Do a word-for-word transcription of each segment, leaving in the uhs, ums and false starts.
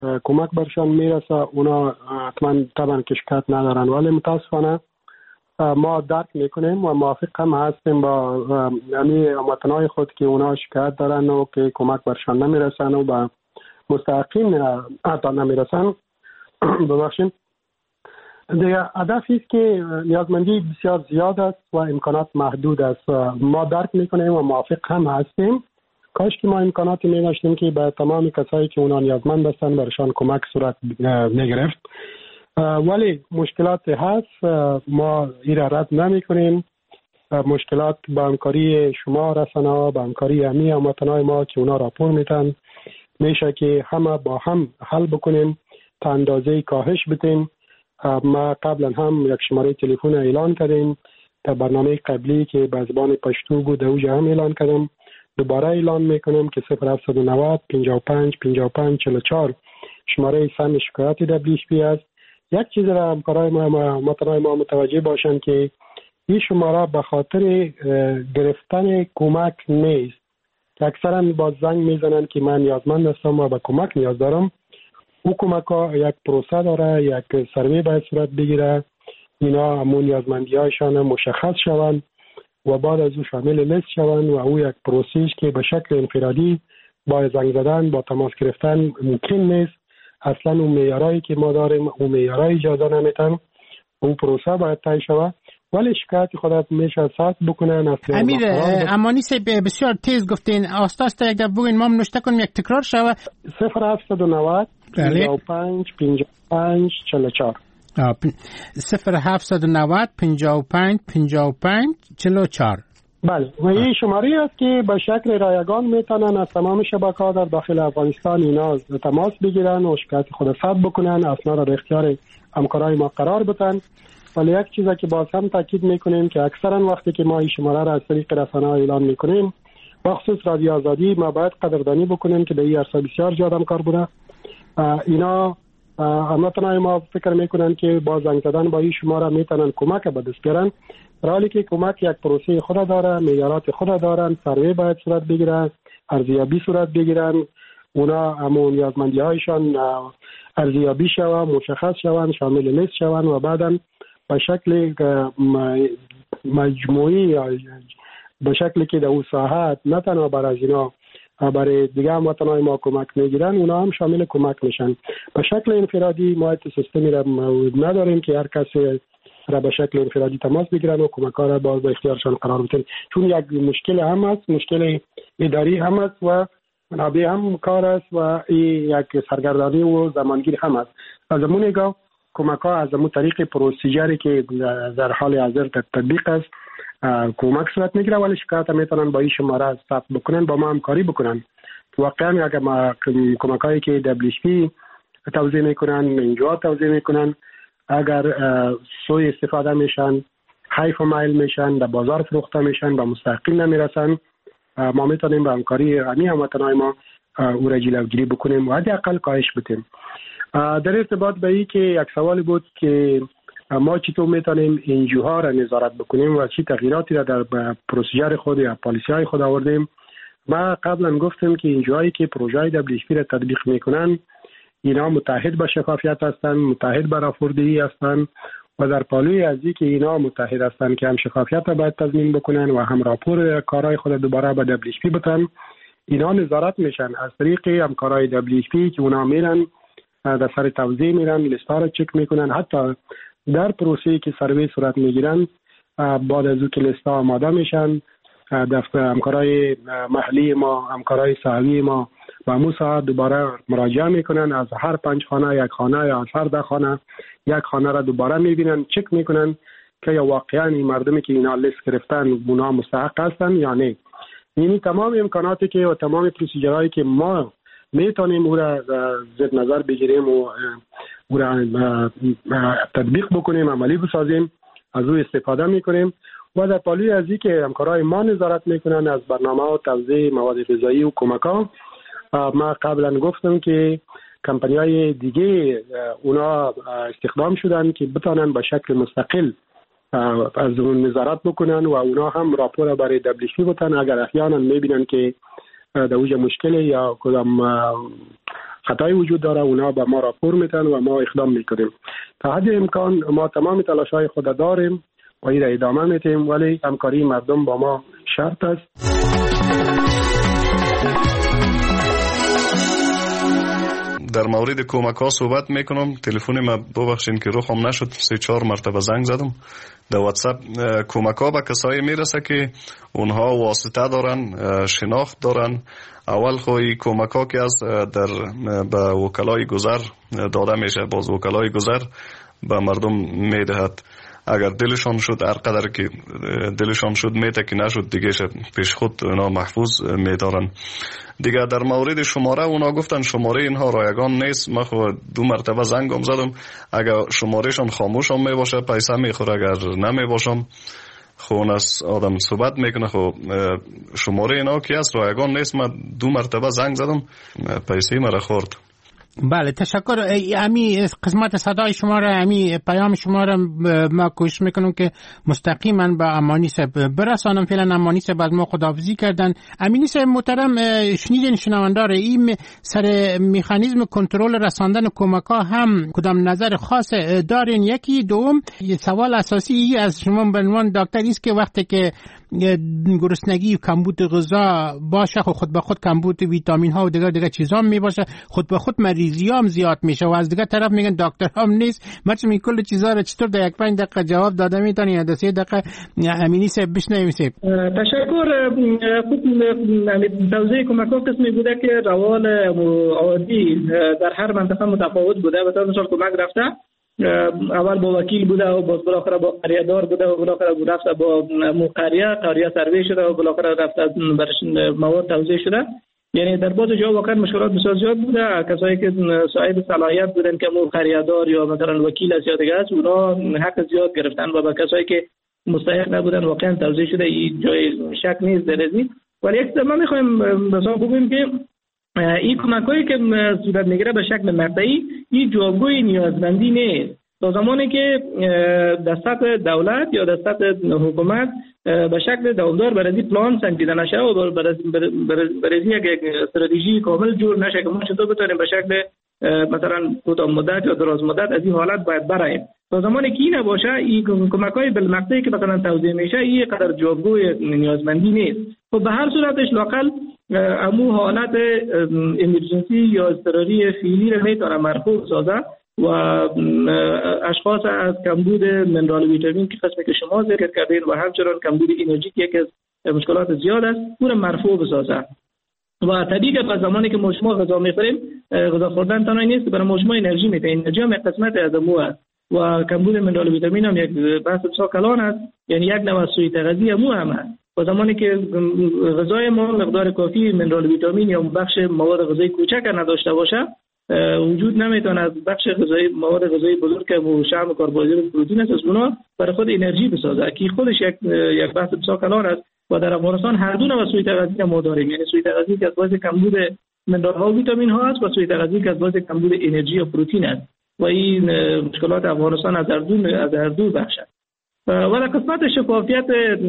کمک برشان میرسه اونا حتما طبعا که شکایت ندارن، ولی متاسفانه ما درک میکنیم و موافق هم هستیم با یعنی هموطنای خود که اونا شکایت دارن و که کمک برشان نمیرسن و با مستحقین حتی نمیرسن. ببخشید دیگه هدفی است که نیازمندی بسیار زیاد است و امکانات محدود است. ما درک میکنیم و موافق هم هستیم. کاش که ما امکاناتی می داشتیم که به تمام کسایی که اونا نیازمند هستند برشان کمک صورت میگرفت، ولی مشکلات هست، ما این را رد نمی کنیم. مشکلات با همکاری شما رسانه‌ها، با همکاری همه هموطنای ما که اونا راپور میتن، میشه که همه با هم حل بکنیم تا اندازه کاهش بدیم. ما قبلا هم یک شماره تلفن اعلان کردیم در برنامه قبلی که به زبان پشتو بود، اوجا هم اعلان کردم، دوباره اعلان میکنم که صفر هفت نه صفر پنجاه و پنج پنجاه و پنج چهل و چهار شماره سن شکایت دبلیو اچ پی است. یک چیز را همکارای ما هموطنای ما متوجه باشند که این شماره به خاطر گرفتن کمک نیست که اکثرا با زنگ میزنن که من نیازمند هستم و به کمک نیاز دارم. او کمک ها یک پروسه داره، یک سروی باید صورت بگیره، اینا همون نیازمندی هایشان مشخص شوند و بعد از او شامل لیست شوند و او یک پروسیش که به شکل انفرادی با زنگ زدن با تماس گرفتن ممکن نیست. اصلا اون معیارایی که ما داریم اون معیارای اجازه نمیتن، اون پروسه باید طی شود. ولی شکایت خودت میشه ثبت بکنن. امیر امانی سی بسیار تیز گفتین، آستاستا یک دفعه بگوین ما نوشته کنیم یک تکرار شود. صفر هفت نه صفر پنجاه و پنج پنجاه و پنج چهل و چهار صفر هفت نه صفر پنجاه و پنج پنجاه و پنج چهل و چهار. بله و این شماره است که به شکل رایگان میتونن از تمام شبکه‌ها در داخل افغانستان اینا تماس بگیرن و شکایت خود ثبت بکنن، اسناد را در اختیار همکارای ما قرار بدن. ولی یک چیزی که باز هم تاکید میکنیم که اکثرا وقتی که ما این شماره را از طریق رسانه‌ها اعلان میکنیم، بخصوص رادیو آزادی، ما باید قدردانی بکنیم که در این عرصه بسیار زیاد همکار بوده. اینا هموطنای ما فکر میکنن که با زنگ زدن با این شماره میتونن کمک به دست بیارن، در حالی که کمک یک پروسه خود داره، معیارات خود دارن، سروی باید صورت بگیرن، ارزیابی صورت بگیرن، اونا همون نیازمندی هایشان ارزیابی شوند، مشخص شوند، شامل لیست شوند و بعداً به شکل مجموعی به شکلی که در اون ساحت نه تنها برای اینا برای دیگه هموطنای ما کمک میگیرن، اونا هم شامل کمک میشن. به شکل انفرادی ما سیستمی را نداریم که هر کسی را به شکل انفرادی تماس بگیرن و کمک‌ها را باز به اختیارشان قرار بدن، چون یک مشکل هم است، مشکل اداری هم است و منابع هم کار است و یک سرگردانی و زمانگیر هم است. از همون نگاه کمک‌ها از همون طریق پروسیجری که در حال حاضر تطبیق است کمک صورت میگیره، ولی شکایت هم میتونن با این شماره ثبت بکنن، با ما همکاری بکنن. واقعا اگر ما کمک‌هایی که دبلیو اچ پی توزیع میکنن، اینجا توزیع میکنن، اگر سوء استفاده میشن، حیف و مایل میشن، در بازار فروخته میشن، با مستحقین نمیرسن، ما میتونیم با همکاری همه هموطنای ما او را جلوگیری بکنیم و حداقل کاهش بدیم. در ارتباط به این که یک سوال بود که ما چطور میتونیم انجوها را نظارت بکنیم و چی تغییراتی را در پروسیجر خود یا پالیسی های خود آوردیم. ما قبلا گفتیم که انجوهایی که پروژه دبلیو اچ پی را تطبیق میکنن اینا متحد به شفافیت هستند، متحد به راپوردهی هستند و در پالوی از این که اینا متحد هستند که هم شفافیت را باید تضمین بکنن و هم راپور کارهای خود دوباره به دبلیو اچ پی بدن، اینا نظارت میشن از طریق همکارای دبلیو اچ پی که اونا میرن در سر توزیع میرن، لیستا را چک میکنن، حتی در پروسه‌ای که سروی صورت میگیرن بعد از او که لیستا آماده میشن دفتر همکارای محلی ما، همکارای ساحوی ما و همون ساعت دوباره مراجعه میکنن، از هر پنج خانه یک خانه یا از هر ده خانه یک خانه را دوباره میبینن، چک میکنن که یا واقعا این مردمی که اینا لیست گرفتن اونا مستحق هستن یا نه. یعنی تمام امکاناتی که و تمام پروسیجرهایی که ما میتونیم او را زیر نظر بگیریم و او را تطبیق بکنیم، عملی بسازیم، از او استفاده میکنیم و در پالوی از این که همکارای ما نظارت میکنن از برنامه و توزیع مواد غذایی و کمک ها. ما قبلا گفتم که کمپانی های دیگه اونا استخدام شدن که بتانن به شکل مستقل از اون نظارت بکنن و اونا هم راپور برای دبلیو اچ پی بدن اگر احیانا میبینن که در اوج مشکل یا کدام خطایی وجود داره اونا به ما راپور میتن و ما اقدام میکنیم. تا حد امکان ما تمام تلاش‌های خود داریم و این را ادامه میتیم، ولی همکاری مردم با ما شرط است. در مورد کمک ها صحبت میکنم. تلفن ما ببخشین که روخم نشد، سه چهار مرتبه زنگ زدم. در واتساپ کمک ها به کسایی میرسه که اونها واسطه دارن، شناخت دارن. اول خوی کمک ها که از در به وکلای گذر داده میشه، باز وکلای گذر به مردم میدهد. اگر دلشان شد، هر قدر که دلشان شد میته، که نشد دیگه پیش خود اونا محفوظ میدارن. دیگه در مورد شماره اونا گفتن شماره اینها رایگان نیست. من خو دو مرتبه زنگم زدم، اگر شمارهشان خاموش هم می باشه پیسه میخوره، اگر نمی باشم خون از آدم صحبت میکنه. خب شماره اینا که از رایگان نیست. من دو مرتبه زنگ زدم، پیسه مرا خورد. بله تشکر. امی قسمت صدای شما را، امی پیام شما را ما کوشش میکنم که مستقیما به امانی صاحب برسانم. فعلا امانی صاحب از ما خداحافظی کردن. امانی صاحب محترم، شنیدین شنوندار این سر مکانیزم کنترل رساندن کمک ها هم کدام نظر خاص دارین؟ یکی دوم سوال اساسی ای از شما به عنوان دکتر است که وقتی که گرسنگی و کمبود غذا باشه خود به خود کمبود ویتامین ها و دیگر دیگر چیزا می باشه، خود به خود مریضی هم زیاد میشه و از دیگر طرف میگن دکتر هم نیست. مرچ می کل چیزا رو چطور در یک پنج دقیقه جواب داده میتونی یا در سه دقیقه امینی صاحب بشنویم؟ تشکر. خود توضیح کمک ها قسمی بوده که روال عادی در هر منطقه متفاوت بوده. به طور مثال کمک رفته اول با وکیل بوده و بالاخره با قریه‌دار بوده و بالاخره رفته با قریه قریه سروی شده و بالاخره رفته برش مواد توزیع شده. یعنی در بعض جا واقعا مشکلات بسیار زیاد بوده. کسایی که صاحب صلاحیت بودن که مو قریه‌دار یا مثلا وکیل از یا دیگه است، اونا حق زیاد گرفتن و با کسایی که مستحق نبودن واقعا توزیع شده. این جای شک نیست در این. ولی یک ما می‌خوایم مثلا بگیم که این کمک‌هایی که صورت میگیره به شکل مقطعی این جوابگوی نیازمندی نیست. تا زمانی که در سطح دولت یا در سطح حکومت به شکل دوامدار برای پلان سنجیده نشه و برای یک استراتژی کامل جور نشه که ما چطور بتونیم به شکل مثلا کوتاه مدت یا دراز مدت از این حالت باید براییم. تا زمانی که این نباشه این کمک‌های بالمقطعی که مثلا توزیع میشه این قدر جوابگوی نیازمندی نیست. خب به هر صورتش لاقل امو حالت امرجنسی یا اضطراری فعلی رو میتونه مرفوع سازه و اشخاص از کمبود منرال ویتامین که قسمی که شما ذکر کردین و همچنان کمبود انرژی که یکی از مشکلات زیاد است اون مرفوع بسازه. و طبیعی که به زمانی که ما شما غذا میخوریم، غذا خوردن تنها نیست که برای ما شما انرژی میده. انرژی هم یک قسمت از امو است و کمبود منرال ویتامین هم یک بحث بسیار کلان است، یعنی یک نوع سوء تغذیه امو هم است. و زمانی که غذای ما مقدار کافی منرال ویتامین یا بخش مواد غذایی کوچک نداشته باشه، وجود نمیتونه از بخش غذایی مواد غذایی بزرگ که شحم کربوهیدرات و پروتئین است از اونها برای خود انرژی بسازه که خودش یک یک بحث بسیار کلان است. و در افغانستان هر دو نوع سوء تغذیه ما داریم، یعنی سوء تغذیه که از باعث کمبود منرال ها و ویتامین ها است و سوء تغذیه که از باعث کمبود انرژی و پروتئین است و این مشکلات افغانستان از هر دو از هر دو بخش است. و در قسمت شفافیت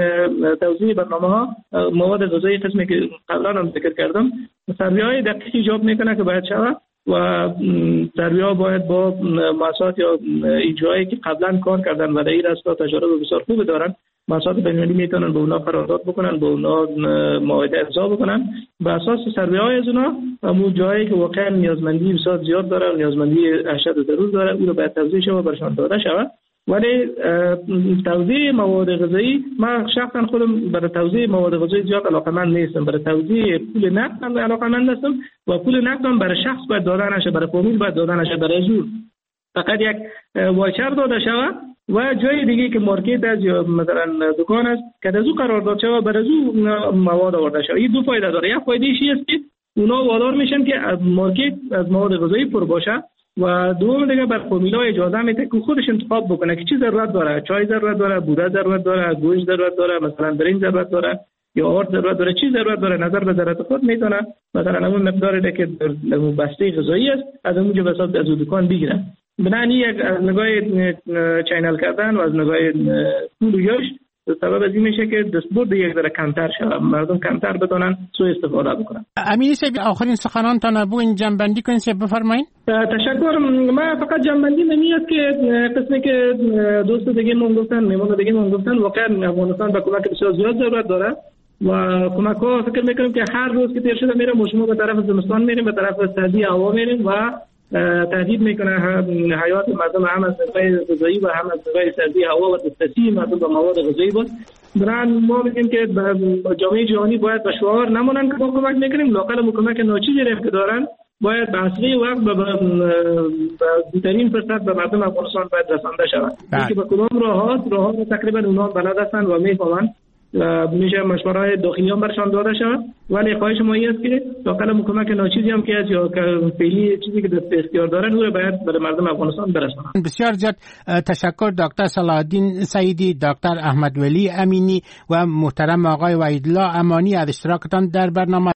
توزیع برنامه ها مواد غذایی قسمی که قبلا هم ذکر کردم، سروی های دقیق ایجاب میکنه که باید شود و سروی ها باید با مؤسسات یا ایجایی که قبلا کار کردن و در این راستا تجربه بسیار خوب دارن، مؤسسات بین‌المللی میتونن به اونا قرارداد بکنن، به اونا معاهده امضا بکنن. به اساس سروی های از اونا همون جایی که واقعا نیازمندی بسیار زیاد داره، نیازمندی اشد و ضرور داره، اون رو باید توزیع شود و برشان داده شود. ولی توزیع مواد غذایی، من شخصا خودم برای توزیع مواد غذایی زیاد علاقه‌مند نیستم. برای توزیع پول نقد هم علاقه‌مند هستم و پول نقد هم برای شخص باید داده نشه، برای فامیل باید داده نشه، برای زور فقط یک واچر داده شود و جای دیگه که مارکت است یا مثلا دکان است که از او قرارداد شود برای او مواد آورده شود. این دو فایده داره. یک فایده ایشی است که اونا وادار میشن که از مارکت از مواد غذایی پر باشه و دوم دیگه بر فامیلا اجازه میده که خودش انتخاب بکنه که چی ضرورت داره، چای ضرورت داره، بوده ضرورت داره، گوشت ضرورت داره، مثلا برنج ضرورت داره یا آرد ضرورت داره، چی ضرورت داره، نظر به ضرورت خود میتونه مثلا اون مقداری که در بسته غذایی است از اونجا به حساب از دکان بگیره. بنابراین یک از نگاه چینل کردن و از نگاه پول و یاش سبب از این میشه که دستبرد یک ذره کمتر شود، مردم کمتر بتونن سوء استفاده بکنن. امیر صاحب آخرین سخنانتان ابو این جنبندی کنید بفرمایید. تشکر. من فقط جنبندی نمیاد که قسمی که دوست دیگه مون گفتن، میمون دیگه مون گفتن، واقعا افغانستان به کمک بسیار زیاد ضرورت داره و کمک ها فکر میکنم که هر روز که تیر شده میره مشما به طرف زمستان میریم، به طرف سردی هوا میریم و تهدید میکنه حیات مردم، هم از نگاه غذایی و هم از نگاه سردی هوا و دسترسی مردم به مواد غذایی بود. برای ما میگیم که جامعه جهانی باید به شعار نمونن که ما کمک میکنیم، لااقل کمک ناچیزی که دارن باید به اصلی وقت به بهترین فرصت به مردم افغانستان باید رسانده شود. اینکه به کدام راهات راهات تقریبا اونها بلد هستن و میفهمن، میشه مشوره‌های داخلیان برشان داده شود، ولی خواهش ما این است که لااقل کمک ناچیزی هم که از یا فعلی چیزی که دست اختیار دارن او را باید به مردم افغانستان برسانند. بسیار زیاد تشکر دکتر صلاح الدین سعیدی، دکتر احمد ولی امینی و محترم آقای وحیدالله امانی از اشتراکتان در برنامه.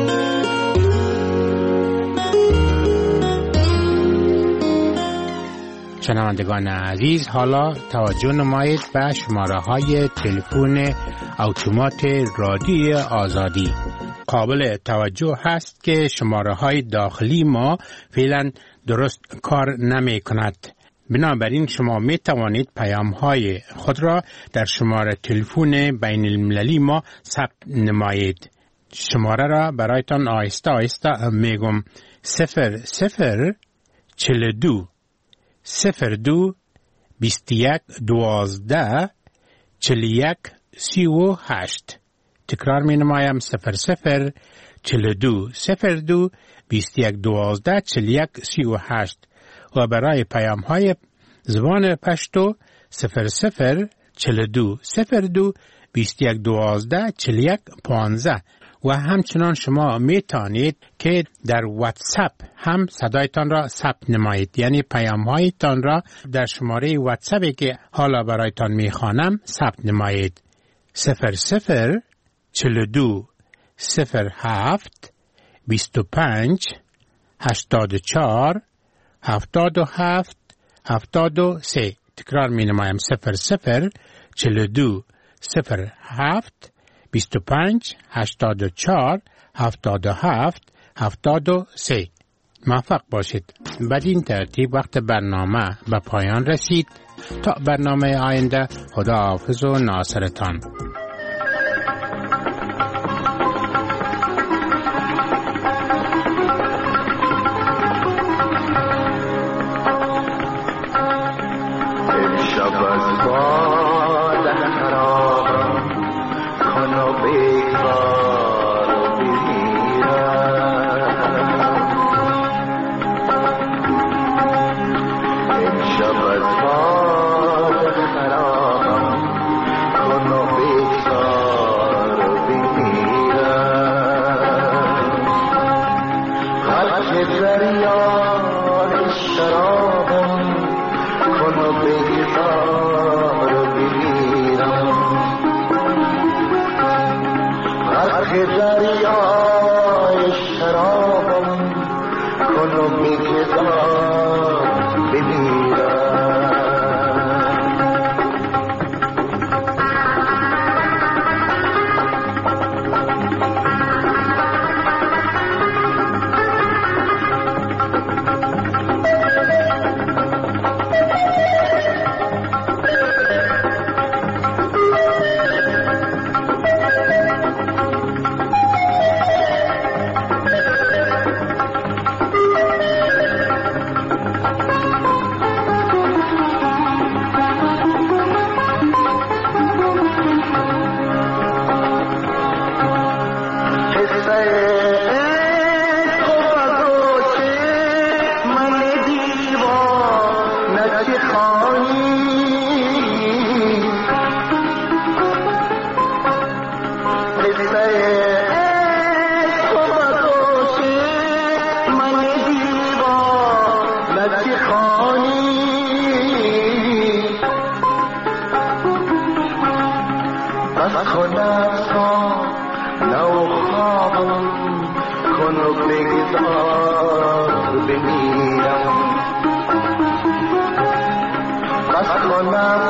شنوندگان عزیز، حالا توجه نمایید به شماره های تلفن اتومات رادیو آزادی. قابل توجه هست که شماره های داخلی ما فعلا درست کار نمی کند. بنابراین شما می توانید پیام های خود را در شماره تلفن بین المللی ما ثبت نمایید. شماره را برایتان آهسته آهسته میگم: صفر صفر چل دو صفر دو بیست یک دوازده چل یک سی و هشت. تکرار می نمایم: صفر صفر چل دو صفر دو بیست یک دوازده چل یک سی و هشت. و برای پیام های زبان پشتو صفر صفر چل دو صفر دو بیست یک دوازده چل یک پانزده. و همچنان شما می توانید که در واتساپ هم صدایتان را ثبت نمایید، یعنی پیام هایتان را در شماره واتساپی که حالا برایتان می خوانم ثبت نمایید: صفر صفر چل دو صفر هفت بیست و پنج هشتاد و چهار هفتاد و هفت هفتاد و سه. تکرار می نمایم: صفر صفر چل دو صفر هفت بیست و پنج هشتاد و چهار هفتاد و هفت هفتاد و سه. موفق باشید. بدین ترتیب وقت برنامه به پایان رسید. تا برنامه آینده، خدا حافظ و ناصرتان. بمیرم بس کنم